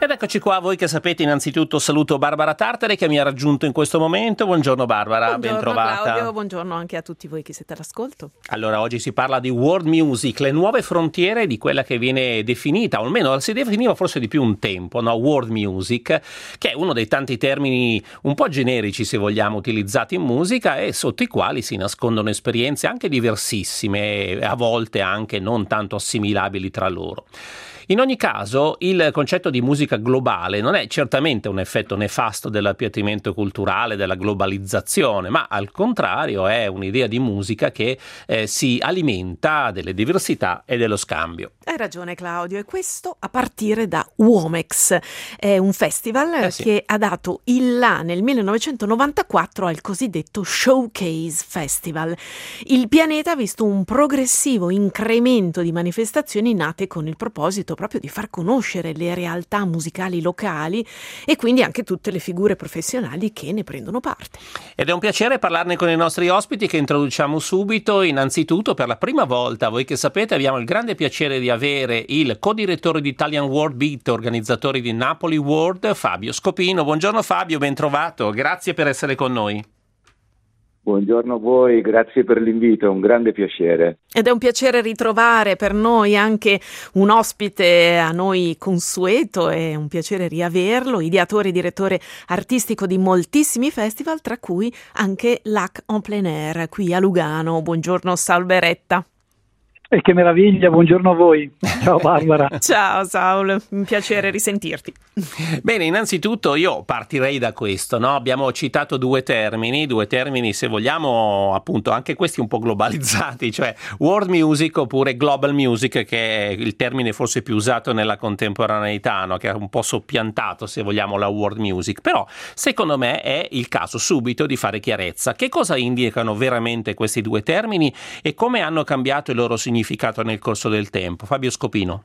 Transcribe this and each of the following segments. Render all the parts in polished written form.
Ed eccoci qua, voi che sapete, innanzitutto saluto Barbara Tartare che mi ha raggiunto in questo momento. Buongiorno Barbara, buongiorno, ben trovata. Claudio, buongiorno anche a tutti voi che siete all'ascolto. Allora, oggi si parla di world music, le nuove frontiere di quella che viene definita, o almeno si definiva forse di più un tempo, no? World music, che è uno dei tanti termini un po' generici, se vogliamo, utilizzati in musica e sotto i quali si nascondono esperienze anche diversissime, a volte anche non tanto assimilabili tra loro. In ogni caso, il concetto di musica globale non è certamente un effetto nefasto dell'appiattimento culturale, della globalizzazione, ma al contrario è un'idea di musica che si alimenta delle diversità e dello scambio. Hai ragione Claudio, e questo a partire da Womex, è un festival che ha dato il là nel 1994 al cosiddetto Showcase Festival. Il pianeta ha visto un progressivo incremento di manifestazioni nate con il proposito proprio di far conoscere le realtà musicali locali e quindi anche tutte le figure professionali che ne prendono parte. Ed è un piacere parlarne con i nostri ospiti che introduciamo subito. Innanzitutto, per la prima volta, voi che sapete, abbiamo il grande piacere di avere il co-direttore di Italian World Beat, organizzatore di Napoli World, Fabio Scopino. Buongiorno Fabio, ben trovato, grazie per essere con noi. Buongiorno a voi, grazie per l'invito, è un grande piacere. Ed è un piacere ritrovare per noi anche un ospite a noi consueto, è un piacere riaverlo, ideatore e direttore artistico di moltissimi festival, tra cui anche l'Hack en Plein Air qui a Lugano. Buongiorno Saul Beretta. E che meraviglia, buongiorno a voi. Ciao Barbara. Ciao Saul, un piacere risentirti. Bene, innanzitutto io partirei da questo, no? Abbiamo citato due termini se vogliamo appunto anche questi un po' globalizzati, cioè world music oppure global music, che è il termine forse più usato nella contemporaneità, no? Che è un po' soppiantato se vogliamo la world music, però secondo me è il caso subito di fare chiarezza. Che cosa indicano veramente questi due termini e come hanno cambiato il loro significato nel corso del tempo? Fabio Scopino.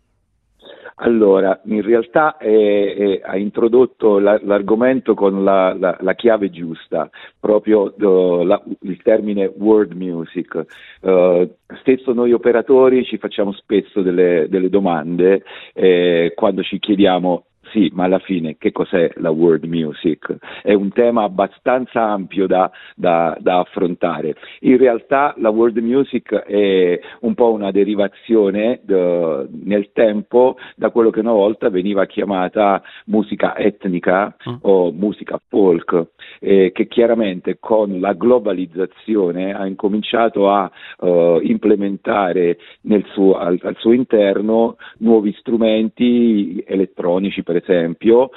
Allora, in realtà ha introdotto l'argomento con la chiave giusta, proprio il termine world music. Stesso noi operatori ci facciamo spesso delle domande quando ci chiediamo: sì, ma alla fine che cos'è la world music? È un tema abbastanza ampio da affrontare. In realtà la world music è un po' una derivazione nel tempo da quello che una volta veniva chiamata musica etnica o musica folk, che chiaramente con la globalizzazione ha incominciato a implementare al suo interno nuovi strumenti elettronici, per esempio,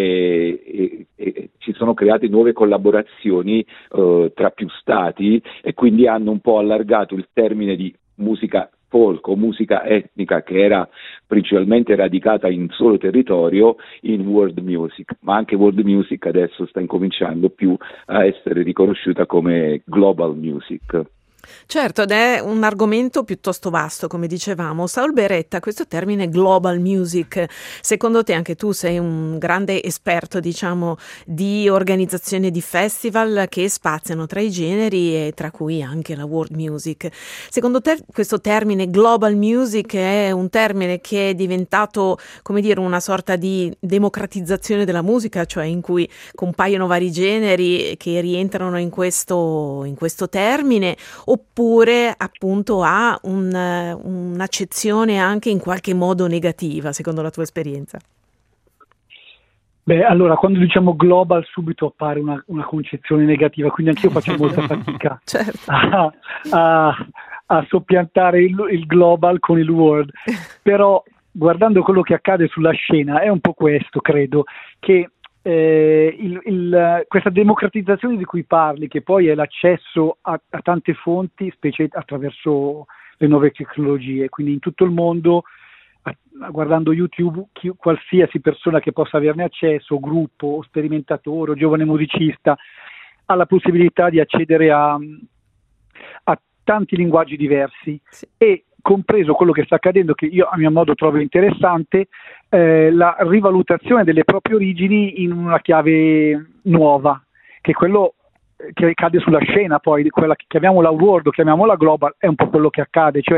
e ci sono create nuove collaborazioni tra più stati e quindi hanno un po' allargato il termine di musica folk o musica etnica, che era principalmente radicata in un solo territorio, in world music, ma anche world music adesso sta incominciando più a essere riconosciuta come global music. Certo, ed è un argomento piuttosto vasto, come dicevamo. Saul Beretta, questo termine global music, secondo te, anche tu sei un grande esperto, diciamo, di organizzazione di festival che spaziano tra i generi e tra cui anche la world music. Secondo te questo termine global music è un termine che è diventato, come dire, una sorta di democratizzazione della musica, cioè in cui compaiono vari generi che rientrano in questo termine, oppure appunto ha un'accezione anche in qualche modo negativa, secondo la tua esperienza? Beh, allora, quando diciamo global subito appare una concezione negativa, quindi anch'io faccio molta fatica certo. a soppiantare il global con il world, però guardando quello che accade sulla scena è un po' questo, credo, che questa democratizzazione di cui parli, che poi è l'accesso a tante fonti, specie attraverso le nuove tecnologie, quindi in tutto il mondo, guardando YouTube, qualsiasi persona che possa averne accesso, gruppo, o sperimentatore, o giovane musicista, ha la possibilità di accedere a tanti linguaggi diversi, sì. E compreso quello che sta accadendo, che io a mio modo trovo interessante, la rivalutazione delle proprie origini in una chiave nuova, che è quello che accade sulla scena. Poi quella che chiamiamola world o chiamiamola global è un po' quello che accade, cioè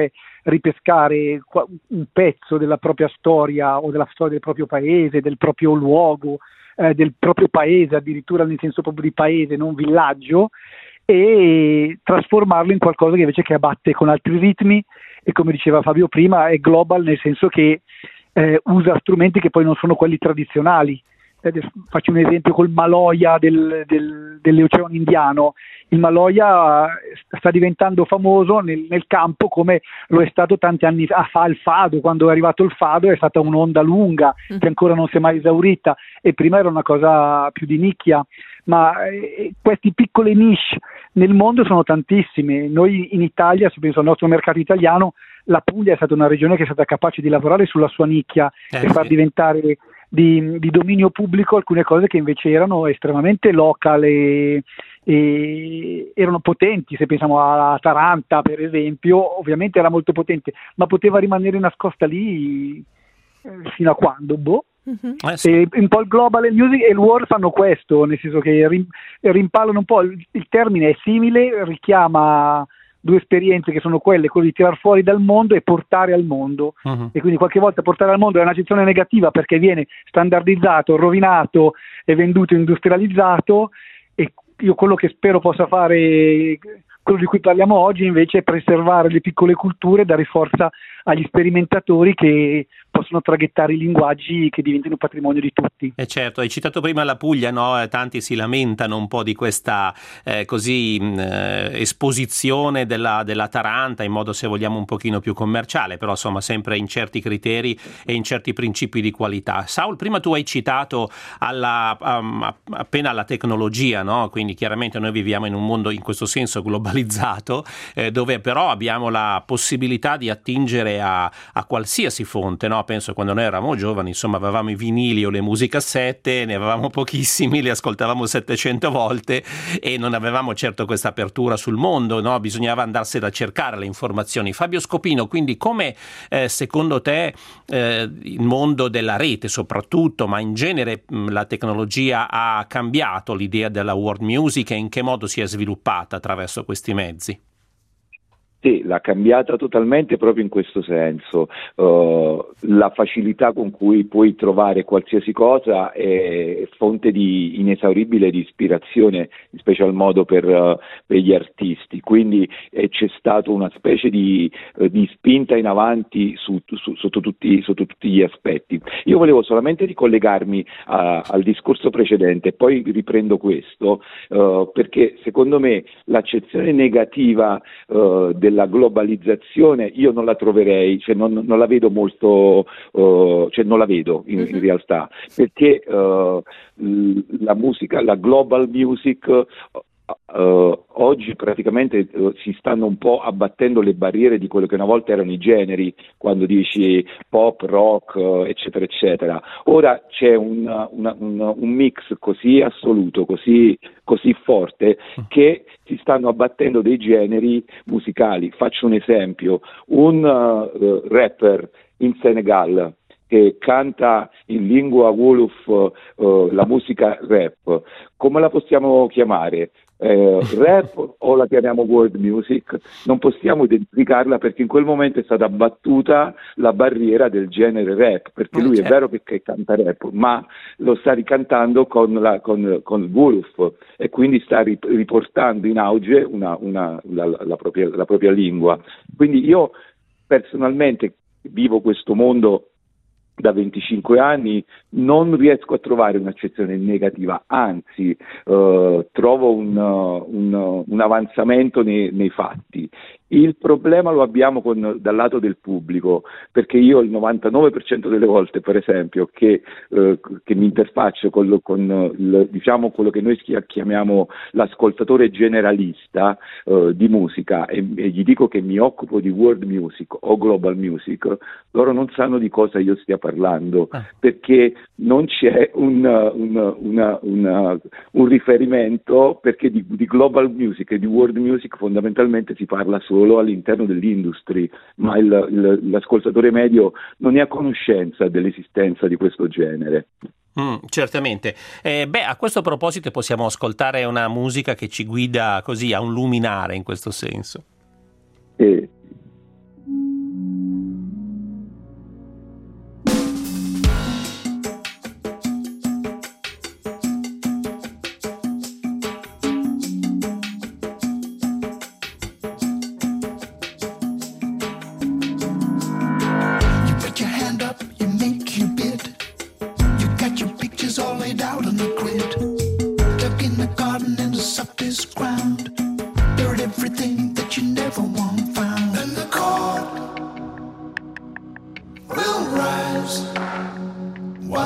ripescare un pezzo della propria storia o della storia del proprio paese, del proprio luogo, del proprio paese, addirittura nel senso proprio di paese, non villaggio, e trasformarlo in qualcosa che invece che abbatte con altri ritmi e, come diceva Fabio prima, è global nel senso che usa strumenti che poi non sono quelli tradizionali. Faccio un esempio col Maloya dell'Oceano Indiano. Il Maloya sta diventando famoso nel campo come lo è stato tanti anni fa il fado. Quando è arrivato il fado è stata un'onda lunga che ancora non si è mai esaurita, e prima era una cosa più di nicchia, ma questi piccole niche nel mondo sono tantissime. Noi in Italia, se penso al nostro mercato italiano, la Puglia è stata una regione che è stata capace di lavorare sulla sua nicchia e far diventare di dominio pubblico alcune cose che invece erano estremamente local e erano potenti. Se pensiamo a Taranta, per esempio, ovviamente era molto potente, ma poteva rimanere nascosta lì fino a quando? E un po' il global, il music e il world fanno questo, nel senso che rimpallano un po'. Il termine è simile, richiama due esperienze che sono quello di tirar fuori dal mondo e portare al mondo, e quindi qualche volta portare al mondo è un'accezione negativa perché viene standardizzato, rovinato e venduto industrializzato, e io quello che spero possa fare, quello di cui parliamo oggi, invece, è preservare le piccole culture, dare forza agli sperimentatori che possono traghettare i linguaggi che diventino patrimonio di tutti. E certo, hai citato prima la Puglia, no? Tanti si lamentano un po' di questa esposizione della Taranta in modo, se vogliamo, un pochino più commerciale, però insomma sempre in certi criteri e in certi principi di qualità. Saul, prima tu hai citato appena alla tecnologia, no? Quindi chiaramente noi viviamo in un mondo in questo senso globalizzato, dove però abbiamo la possibilità di attingere a qualsiasi fonte, no? Penso quando noi eravamo giovani, insomma, avevamo i vinili o le musicassette, ne avevamo pochissimi, li ascoltavamo 700 volte e non avevamo certo questa apertura sul mondo, no? Bisognava andarsene a cercare le informazioni. Fabio Scopino, quindi come secondo te il mondo della rete soprattutto, ma in genere la tecnologia ha cambiato l'idea della world music e in che modo si è sviluppata attraverso questi mezzi? Sì, l'ha cambiata totalmente proprio in questo senso. La facilità con cui puoi trovare qualsiasi cosa è fonte di inesauribile di ispirazione, in special modo per gli artisti, quindi c'è stata una specie di spinta in avanti sotto tutti gli aspetti. Io volevo solamente ricollegarmi al discorso precedente e poi riprendo questo, perché secondo me l'accezione negativa della globalizzazione io non la troverei, cioè non la vedo molto, cioè non la vedo in realtà, perché la musica, la global music oggi praticamente si stanno un po' abbattendo le barriere di quello che una volta erano i generi, quando dici pop, rock, eccetera eccetera. Ora c'è un mix così assoluto, così forte, che si stanno abbattendo dei generi musicali. Faccio un esempio: un rapper in Senegal che canta in lingua Wolof la musica rap, come la possiamo chiamare? Rap o la chiamiamo world music? Non possiamo identificarla, perché in quel momento è stata abbattuta la barriera del genere rap, perché lui è vero che canta rap, ma lo sta ricantando con Wolof, e quindi sta riportando in auge la propria lingua. Quindi io personalmente vivo questo mondo da 25 anni, non riesco a trovare un'accezione negativa, anzi trovo un avanzamento nei fatti. Il problema lo abbiamo dal lato del pubblico, perché io il 99% delle volte, per esempio, che mi interfaccio con diciamo quello che noi chiamiamo l'ascoltatore generalista di musica, e gli dico che mi occupo di world music o global music, loro non sanno di cosa io stia parlando, perché non c'è un riferimento, perché di global music e di world music fondamentalmente si parla solo all'interno dell'industria, ma l'ascoltatore medio non è a conoscenza dell'esistenza di questo genere. Certamente. A questo proposito possiamo ascoltare una musica che ci guida così a un luminare in questo senso.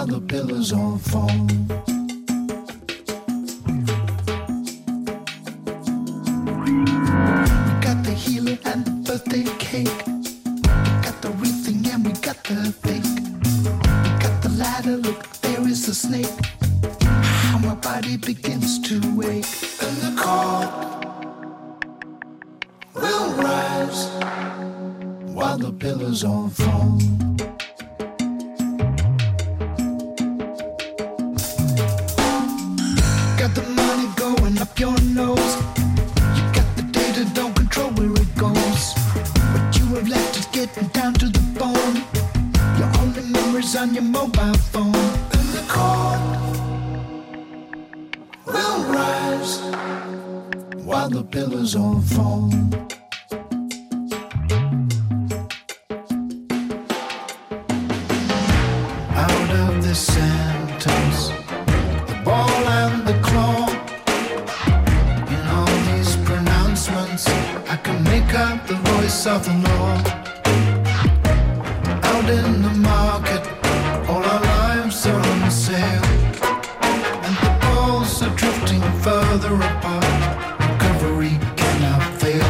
while the pillows all fall. We got the halo and the birthday cake. We got the real thing and we got the fake. We got the ladder, look, there is the snake. How my body begins to wake. And the cold will rise while the pillows all fall. Got the money going up your nose. You got the data, don't control where it goes. What you have left is getting down to the bone. Your only memories on your mobile phone. And the cold will rise while the pillows all fall. Out of this sentence, the ball and the claw. In all these pronouncements, I can make out the voice of the law. Out in the market, all our lives are on sale, and the balls are drifting further apart. Recovery cannot fail.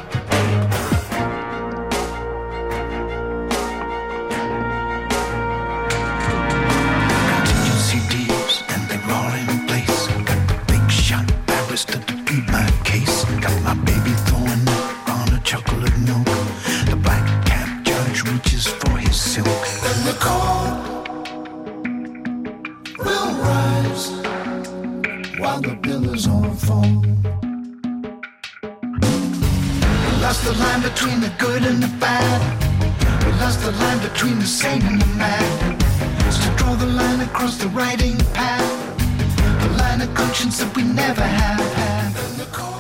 Contingency deals and they're all in place. Got the big shot barrister to plead my case. Got my baby throwing up on a chocolate milk. The black cap judge reaches for his silk. And the cold will rise while the pillows all fall. We lost the line between the good and the bad. We lost the line between the sane and the mad. So draw the line across the writing pad, the line of conscience that we never have had. And the cold.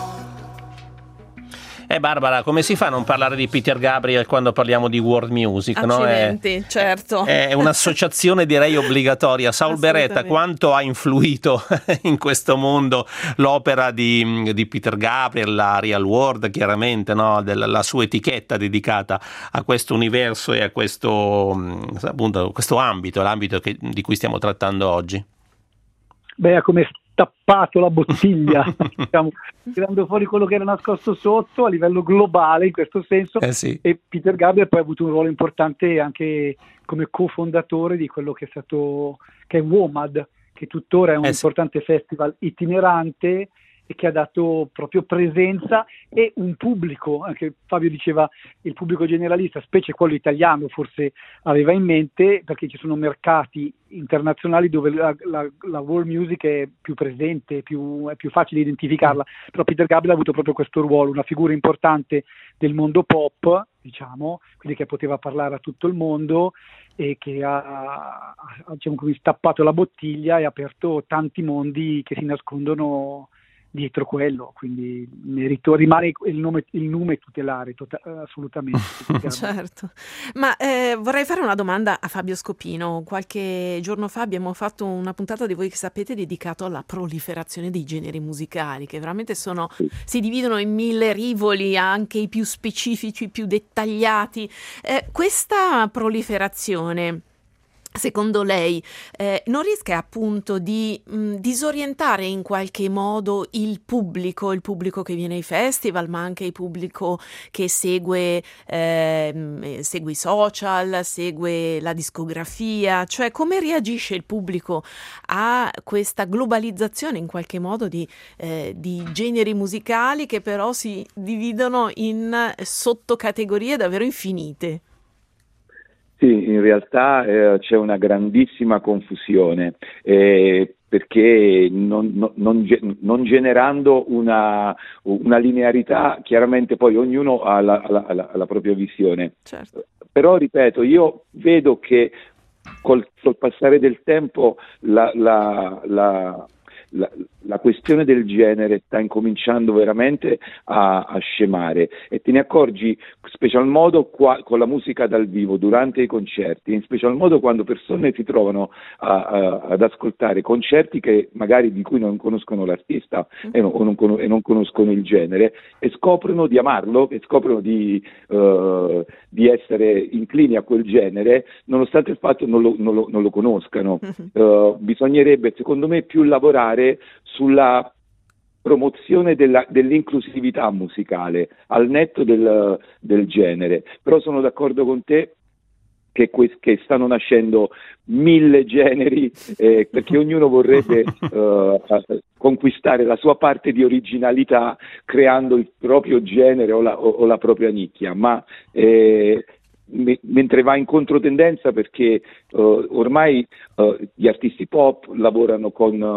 Barbara, come si fa a non parlare di Peter Gabriel quando parliamo di world music? Accidenti, no? certo. È un'associazione direi obbligatoria. Saul Beretta, quanto ha influito in questo mondo l'opera di Peter Gabriel, la Real World, chiaramente, no? La sua etichetta dedicata a questo universo e a questo, appunto, questo ambito, l'ambito di cui stiamo trattando oggi? Beh, come tappato la bottiglia, diciamo, tirando fuori quello che era nascosto sotto a livello globale in questo senso. Sì. E Peter Gabriel poi ha avuto un ruolo importante anche come cofondatore di quello che è WOMAD, che tuttora è un importante festival itinerante e che ha dato proprio presenza e un pubblico, anche Fabio diceva il pubblico generalista, specie quello italiano forse aveva in mente, perché ci sono mercati internazionali dove la world music è più presente, è più facile identificarla, però Peter Gabriel ha avuto proprio questo ruolo, una figura importante del mondo pop, diciamo, quindi che poteva parlare a tutto il mondo e che ha diciamo così, stappato la bottiglia e aperto tanti mondi che si nascondono dietro quello, quindi rimane il nome tutelare assolutamente. Certo, ma vorrei fare una domanda a Fabio Scopino. Qualche giorno fa abbiamo fatto una puntata di Voi che sapete dedicato alla proliferazione dei generi musicali, che veramente si dividono in 1000 rivoli, anche i più specifici, i più dettagliati. Questa proliferazione, secondo lei, non rischia appunto di disorientare in qualche modo il pubblico che viene ai festival, ma anche il pubblico che segue i social, segue la discografia? Cioè, come reagisce il pubblico a questa globalizzazione in qualche modo di generi musicali che però si dividono in sottocategorie davvero infinite? Sì, in realtà c'è una grandissima confusione perché non generando una linearità, chiaramente poi ognuno ha la propria visione. Certo. Però ripeto, io vedo che col passare del tempo la questione del genere sta incominciando veramente a scemare, e te ne accorgi special modo con la musica dal vivo durante i concerti, in special modo quando persone si trovano ad ascoltare concerti che magari di cui non conoscono l'artista e non conoscono il genere, e scoprono di amarlo, e scoprono di essere inclini a quel genere nonostante il fatto non lo conoscano. Bisognerebbe secondo me più lavorare sulla promozione dell'inclusività musicale al netto del genere, però sono d'accordo con te che stanno nascendo 1000 generi, perché ognuno vorrebbe conquistare la sua parte di originalità creando il proprio genere o la propria nicchia, ma mentre va in controtendenza, perché ormai gli artisti pop lavorano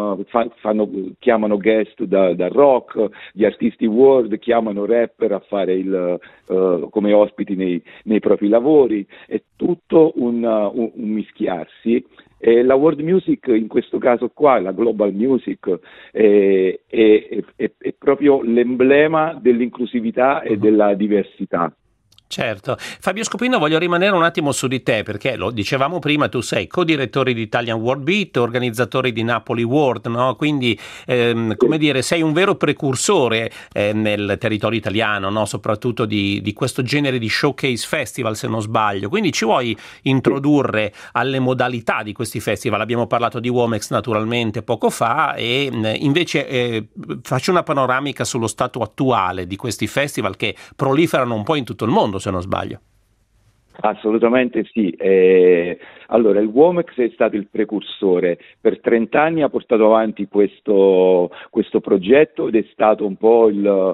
chiamano guest dal rock, gli artisti world chiamano rapper a fare come ospiti nei propri lavori, è tutto un mischiarsi. E la world music in questo caso qua, la global music, è proprio l'emblema dell'inclusività e della diversità. Certo. Fabio Scopino, voglio rimanere un attimo su di te, perché lo dicevamo prima, tu sei co-direttore di Italian World Beat, organizzatore di Napoli World, no? Quindi come dire, sei un vero precursore nel territorio italiano, no? Soprattutto di questo genere di showcase festival, se non sbaglio. Quindi ci vuoi introdurre alle modalità di questi festival? Abbiamo parlato di Womex naturalmente poco fa, e invece faccio una panoramica sullo stato attuale di questi festival che proliferano un po' in tutto il mondo, se non sbaglio. Assolutamente sì. Allora, il Womex è stato il precursore, per 30 anni ha portato avanti questo progetto ed è stato un po'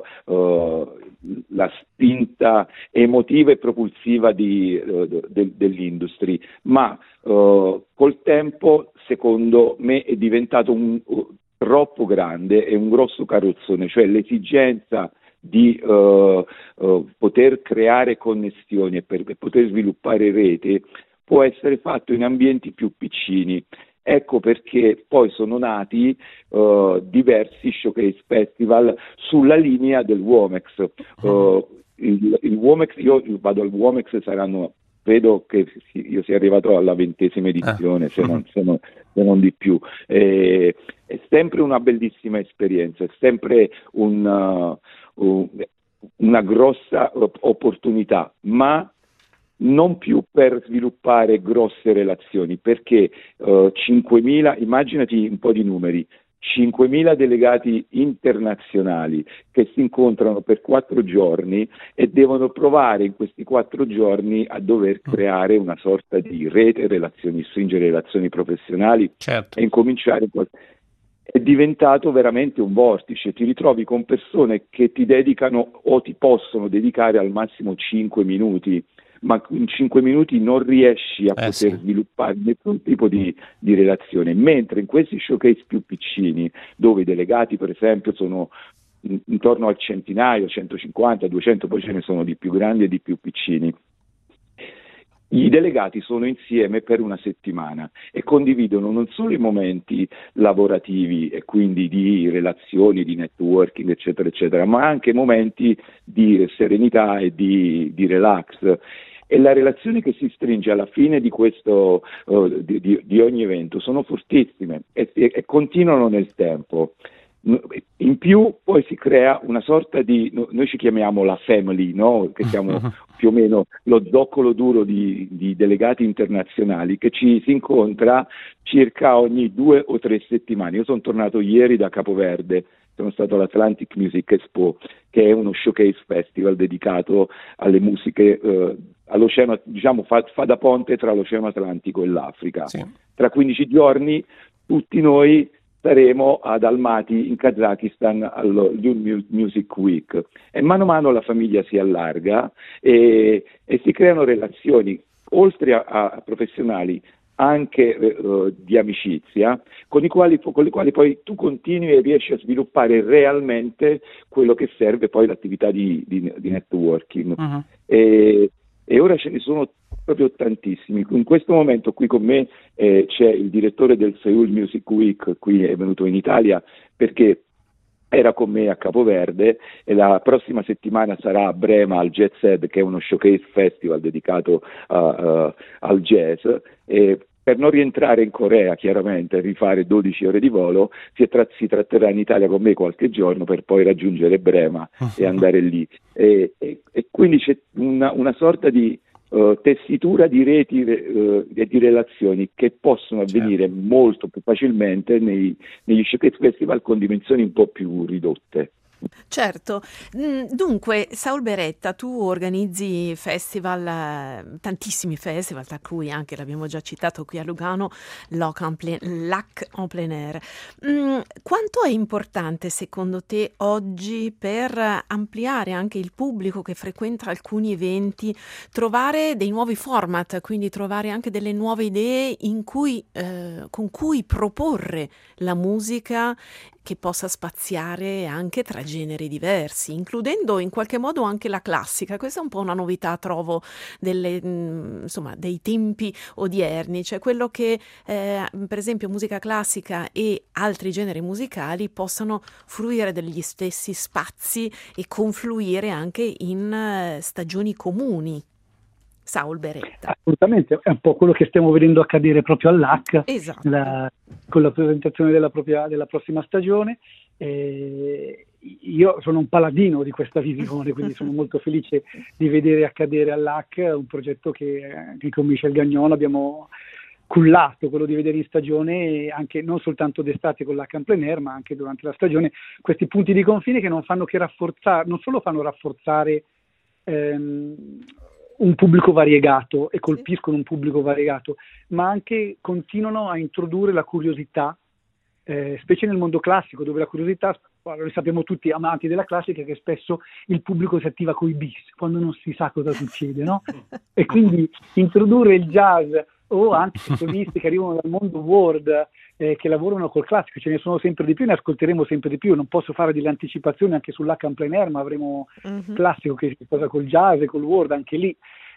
la spinta emotiva e propulsiva dell'industry, ma col tempo, secondo me, è diventato troppo grande e un grosso carrozzone, cioè l'esigenza di poter creare connessioni e per poter sviluppare rete può essere fatto in ambienti più piccini. Ecco perché poi sono nati diversi showcase festival sulla linea del Womex. Il Womex, io vado al Womex, credo che io sia arrivato alla 20ª edizione, se non di più. È sempre una bellissima esperienza, è sempre una grossa opportunità, ma non più per sviluppare grosse relazioni, perché 5.000, immaginati un po' di numeri, 5.000 delegati internazionali che si incontrano per 4 giorni e devono provare in questi 4 giorni a dover creare una sorta di rete, stringere relazioni professionali, certo, e incominciare. È diventato veramente un vortice, ti ritrovi con persone che ti dedicano o ti possono dedicare al massimo 5 minuti, ma in 5 minuti non riesci a poter sviluppare nessun tipo di relazione, mentre in questi showcase più piccini, dove i delegati per esempio sono intorno al centinaio, 150, 200, poi ce ne sono di più grandi e di più piccini, i delegati sono insieme per una settimana e condividono non solo i momenti lavorativi e quindi di relazioni, di networking, eccetera, eccetera, ma anche momenti di serenità e di relax. E la relazione che si stringe alla fine di questo di ogni evento sono fortissime e continuano nel tempo. In più poi si crea una sorta di, noi ci chiamiamo la family, no? Che siamo più o meno lo zoccolo duro di delegati internazionali che si incontra circa ogni 2 o 3 settimane. Io sono tornato ieri da Capoverde, sono stato all'Atlantic Music Expo, che è uno showcase festival dedicato alle musiche all'oceano, diciamo fa da ponte tra l'Oceano Atlantico e l'Africa. Sì. Tra 15 giorni tutti noi saremo ad Almaty in Kazakistan allo Youth Music Week, e mano a mano la famiglia si allarga e si creano relazioni oltre a professionali anche di amicizia con le quali poi tu continui e riesci a sviluppare realmente quello che serve poi l'attività di networking. e ora ce ne sono proprio tantissimi. In questo momento qui con me c'è il direttore del Seoul Music Week, qui è venuto in Italia perché era con me a Capoverde, e la prossima settimana sarà a Brema al Jazz Ed, che è uno showcase festival dedicato al jazz, e per non rientrare in Corea chiaramente, rifare 12 ore di volo, si tratterrà in Italia con me qualche giorno per poi raggiungere Brema e andare lì, e quindi c'è una sorta di tessitura di reti e di relazioni che possono avvenire molto più facilmente negli showcase festival con dimensioni un po' più ridotte. Certo. Dunque, Saul Beretta, tu organizzi festival, tantissimi festival, tra cui anche, l'abbiamo già citato qui a Lugano, Lac en plein air. Quanto è importante secondo te oggi, per ampliare anche il pubblico che frequenta alcuni eventi, trovare dei nuovi format, quindi trovare anche delle nuove idee con cui proporre la musica che possa spaziare anche tra generi diversi, includendo in qualche modo anche la classica? Questa è un po' una novità, trovo, dei tempi odierni, cioè quello che per esempio musica classica e altri generi musicali possano fruire degli stessi spazi e confluire anche in stagioni comuni. Saul Beretta. Assolutamente, è un po' quello che stiamo vedendo accadere proprio all'AC, esatto, con la presentazione della prossima stagione. Io sono un paladino di questa visione, quindi sono molto felice di vedere accadere all'AC un progetto che con Michel Gagnon abbiamo cullato, quello di vedere in stagione, anche non soltanto d'estate con l'Ac en plein air, ma anche durante la stagione, questi punti di confine che non fanno che rafforzare, non solo fanno rafforzare un pubblico variegato e colpiscono un pubblico variegato, ma anche continuano a introdurre la curiosità, specie nel mondo classico, dove la curiosità, lo sappiamo tutti amanti della classica, che spesso il pubblico si attiva coi bis, quando non si sa cosa succede, no? E quindi introdurre il jazz o anche i solisti che arrivano dal mondo world, che lavorano col classico, ce ne sono sempre di più, ne ascolteremo sempre di più. Non posso fare delle anticipazioni anche sull'Ac en plein air, ma avremo classico che si sposa col jazz e col world anche lì.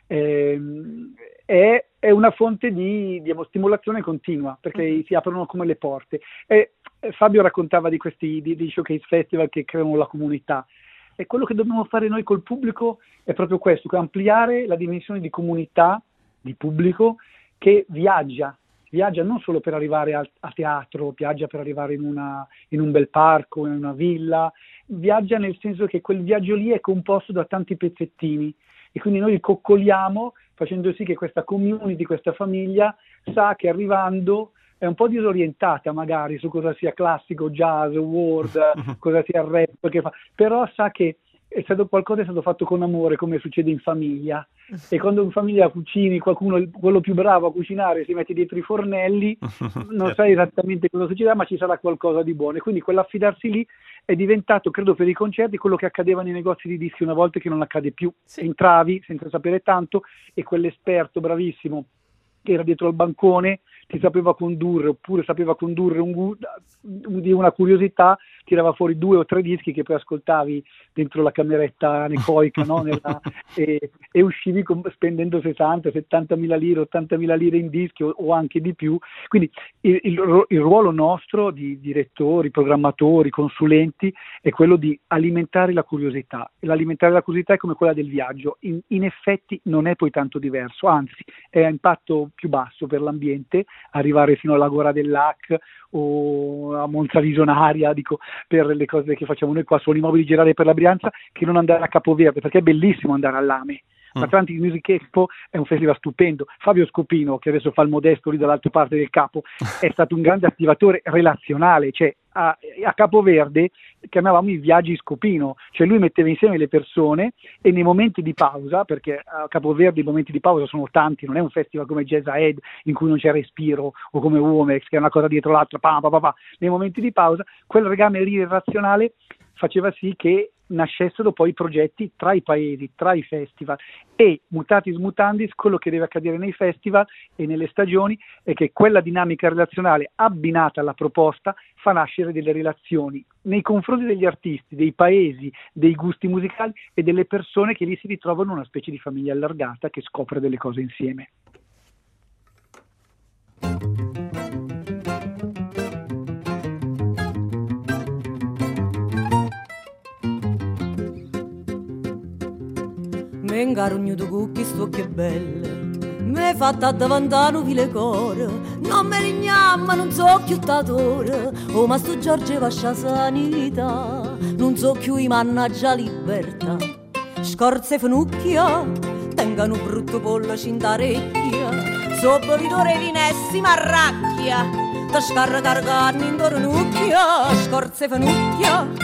È una fonte di stimolazione continua, perché si aprono come le porte. Fabio raccontava di questi di showcase festival che creano la comunità, e quello che dobbiamo fare noi col pubblico è proprio questo, ampliare la dimensione di comunità, di pubblico che viaggia non solo per arrivare a teatro, viaggia per arrivare in un bel parco, in una villa, viaggia nel senso che quel viaggio lì è composto da tanti pezzettini, e quindi noi li coccoliamo facendo sì che questa community, questa famiglia sa che arrivando è un po' disorientata magari su cosa sia classico, jazz, world, cosa sia rap, però sa che qualcosa è stato fatto con amore, come succede in famiglia. E quando in famiglia cucini, quello più bravo a cucinare, si mette dietro i fornelli, non sai esattamente cosa succederà, ma ci sarà qualcosa di buono. E quindi quell'affidarsi lì è diventato, credo, per i concerti quello che accadeva nei negozi di dischi una volta, che non accade più. Sì. Entravi senza sapere tanto e quell'esperto bravissimo che era dietro al bancone ti sapeva condurre, oppure sapeva condurre di una curiosità, tirava fuori 2 o 3 dischi che poi ascoltavi dentro la cameretta anecoica, no? e uscivi spendendo 60, 70.000 lire, 80.000 lire in dischi o anche di più. Quindi il ruolo nostro di direttori, programmatori, consulenti è quello di alimentare la curiosità. E l'alimentare la curiosità è come quella del viaggio, in effetti non è poi tanto diverso, anzi è a impatto più basso per l'ambiente arrivare fino all'Agora dell'Ac o a Monza Visionaria, dico, per le cose che facciamo noi qua suoni mobili, girare per la Brianza, che non andare a Capoverde, perché è bellissimo andare all'Ame. Atlantic Music Expo è un festival stupendo. Fabio Scopino, che adesso fa il modesto lì dall'altra parte del capo, è stato un grande attivatore relazionale, cioè a Capoverde chiamavamo i viaggi Scopino, cioè lui metteva insieme le persone e nei momenti di pausa, perché a Capoverde i momenti di pausa sono tanti, non è un festival come Jazz Ahead in cui non c'è respiro, o come Womex che è una cosa dietro l'altra, nei momenti di pausa quel legame lì irrazionale faceva sì che nascessero poi progetti tra i paesi, tra i festival, e mutatis mutandis quello che deve accadere nei festival e nelle stagioni è che quella dinamica relazionale abbinata alla proposta fa nascere delle relazioni nei confronti degli artisti, dei paesi, dei gusti musicali e delle persone che lì si ritrovano in una specie di famiglia allargata che scopre delle cose insieme. Me ingarugnuto con questo occhio belle, me fatta davantano file core, non me rignamma, non so più tatore, oh ma sto Giorgio vascia sanità, non so più i mannaggia libertà, scorze fenucchia, tengano brutto pollo cintarecchia, sopra vitore vinessi marracchia, da scaricare carne in tornucchia, scorze fenucchia.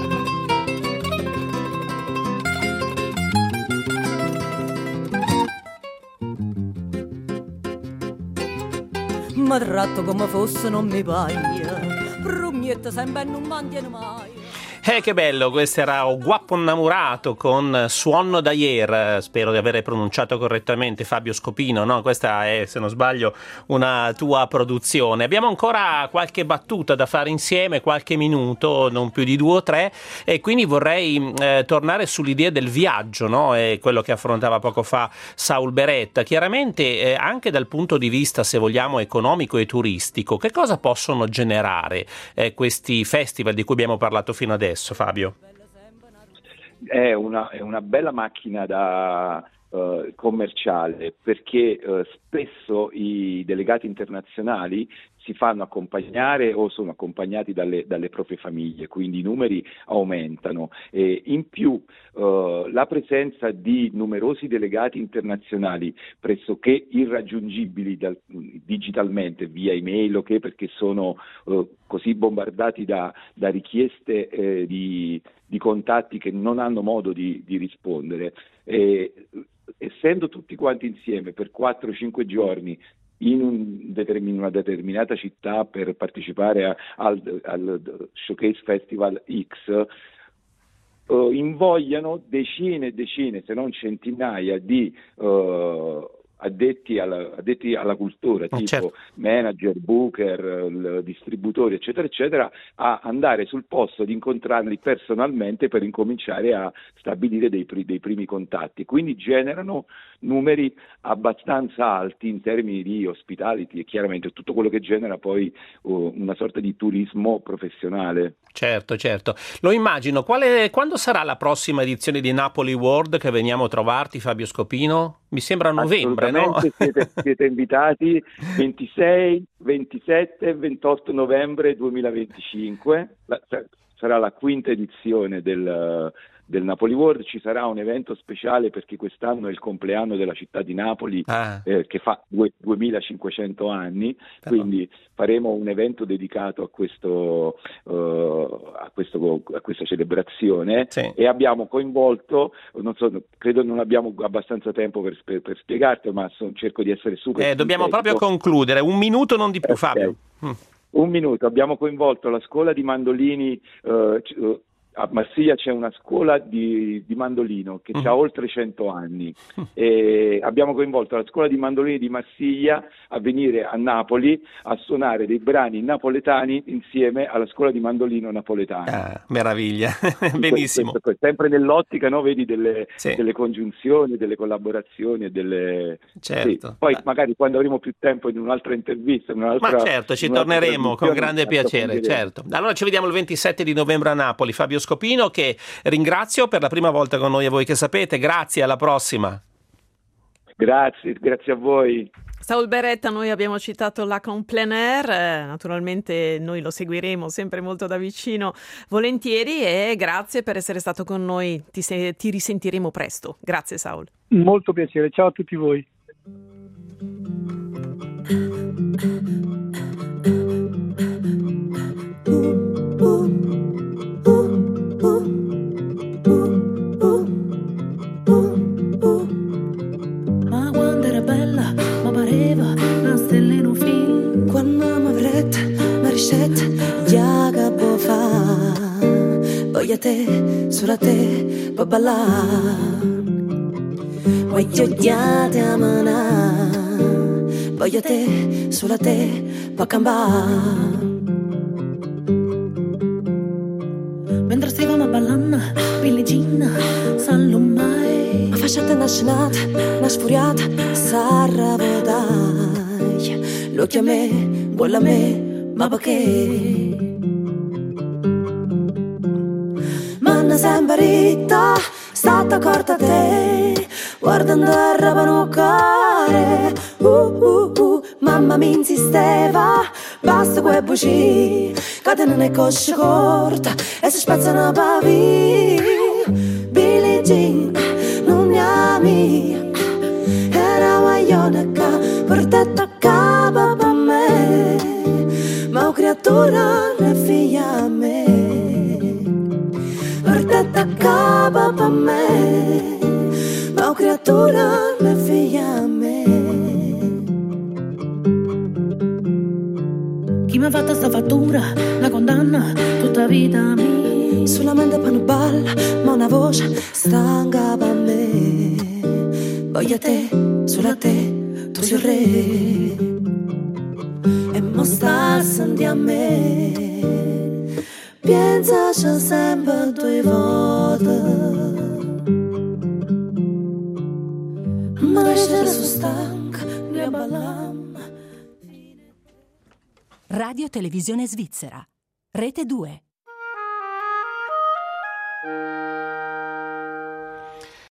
Ma tratto come fosse non mi paglia, brugnetta sempre non mantiene mai. Che bello, questo era O Guappo Innamorato con Suono d'Ayer, spero di aver pronunciato correttamente, Fabio Scopino, no? Questa è, se non sbaglio, una tua produzione. Abbiamo ancora qualche battuta da fare insieme, qualche minuto, non più di 2 o 3, e quindi vorrei tornare sull'idea del viaggio, no? È quello che affrontava poco fa Saul Beretta. Chiaramente anche dal punto di vista, se vogliamo, economico e turistico, che cosa possono generare questi festival di cui abbiamo parlato fino adesso? Fabio? È una bella macchina da commerciale, perché spesso i delegati internazionali si fanno accompagnare o sono accompagnati dalle proprie famiglie, quindi i numeri aumentano. E in più la presenza di numerosi delegati internazionali pressoché irraggiungibili digitalmente via email, perché sono così bombardati da richieste di contatti che non hanno modo di rispondere. Essendo tutti quanti insieme per 4-5 giorni in una determinata città per partecipare al Showcase Festival X, invogliano decine e decine, se non centinaia di addetti alla cultura, tipo certo, manager, booker, distributori, eccetera, eccetera, a andare sul posto, ad incontrarli personalmente per incominciare a stabilire dei primi contatti. Quindi generano numeri abbastanza alti in termini di hospitality e chiaramente tutto quello che genera poi una sorta di turismo professionale. Certo, lo immagino. Quando sarà la prossima edizione di Napoli World che veniamo a trovarti, Fabio Scopino? Mi sembra a novembre, no? Siete invitati 26, 27 e 28 novembre 2025. Sarà la 5ª edizione del Napoli World. Ci sarà un evento speciale perché quest'anno è il compleanno della città di Napoli, che fa 2500 anni, quindi faremo un evento dedicato a questa celebrazione, sì. E abbiamo coinvolto, credo non abbiamo abbastanza tempo per spiegarti, ma cerco di essere super dobbiamo proprio concludere, 1 minuto, non di più, Fabio. 1 minuto. Abbiamo coinvolto la scuola di mandolini. A Marsiglia c'è una scuola di mandolino che ha oltre 100 anni, e abbiamo coinvolto la scuola di mandolini di Marsiglia a venire a Napoli a suonare dei brani napoletani insieme alla scuola di mandolino napoletana. Meraviglia, benissimo. Questo, sempre nell'ottica, no, vedi, delle congiunzioni, delle collaborazioni e delle... Certo. Sì. Poi magari quando avremo più tempo in un'altra intervista, ma certo, ci torneremo con grande piacere, certo. Allora ci vediamo il 27 di novembre a Napoli. Fabio Scopino, che ringrazio per la prima volta con noi, a voi che sapete, grazie, alla prossima. Grazie a voi. Saul Beretta, noi abbiamo citato l'Acon Plein Air, naturalmente noi lo seguiremo sempre molto da vicino, volentieri, e grazie per essere stato con noi, ti risentiremo presto. Grazie Saul. Molto piacere, ciao a tutti voi. Ma quando era bella, ma pareva una stella in un film. Quando mi avrete, ma ricetta, già che può fare. voglio te, solo te, pa' ballare. Voglio odiate a manà, voglio te, solo te, pa' campare. Mentre stavamo ballando, Billie Jean, sallo mai. Ma facciate una scenata, una sfuriata, s'arravo dai. Lo chiamè, vuole a me, ma perché? Manna sempre ritta, stata corta te, guardando a rapanuccare. Mamma mi insisteva, basta quei buci, che non è coscia corta e si spezzano pavi. Billie Jean, non mi ami, era guaglione che per te toccava per me, ma una creatura è figlia a me, per te toccava per me, ma una creatura è figlia a me. Chi mi ha fatto sta fattura, la condanna tutta vita mia. Sulla mente poi non balla, ma una voce stanca per me. Voglio te, solo te, tu sei il re. E mo sta senti a me, pensaci sempre due volte. Ma lasciare su stanca, ne ballam. Radio Televisione Svizzera, Rete 2.